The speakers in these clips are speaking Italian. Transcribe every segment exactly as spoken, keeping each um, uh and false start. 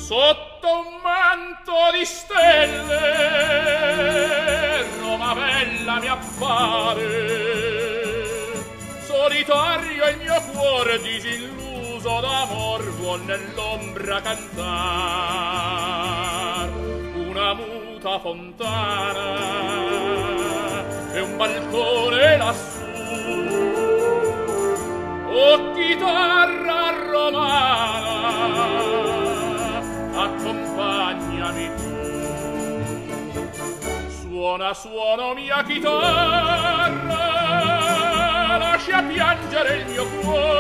sotto un manto di stelle Roma bella mi appare, solitario il mio cuore disilluso d'amor vuol nell'ombra cantar una muta fontana e un balcone lassù. O chitarra romana, accompagnami tu. Suona, suona mia chitarra, lascia piangere il mio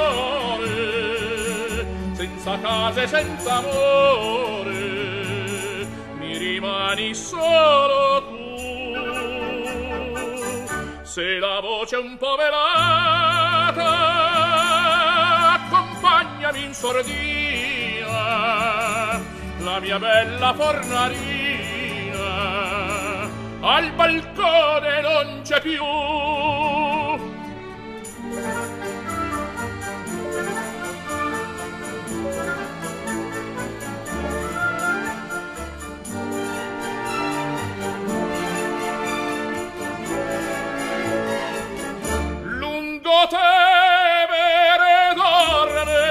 cuore, senza casa e senza amore, mi rimani solo tu. Se la voce è un po' velata, accompagnami in sordina, la mia bella fornarina al balcone non c'è più. Lungo Tevere dorme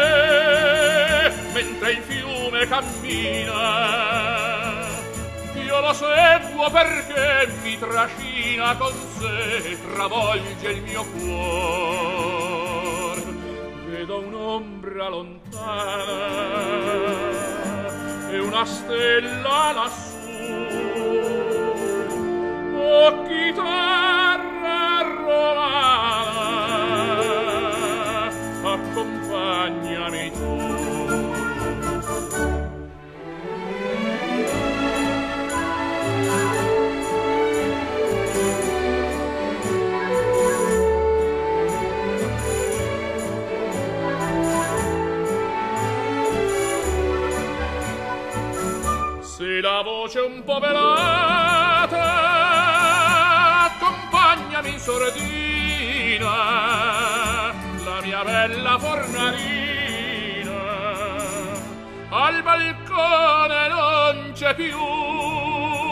mentre il fiume cammina, io lo seguo perché mi trascina con sé, travolge il mio cuor. Vedo un'ombra lontana e una stella lassù. O chitarra romana, accompagnami tu. Se la voce è un po' velata, accompagnami in sordina, la mia bella fornarina al balcone non c'è più.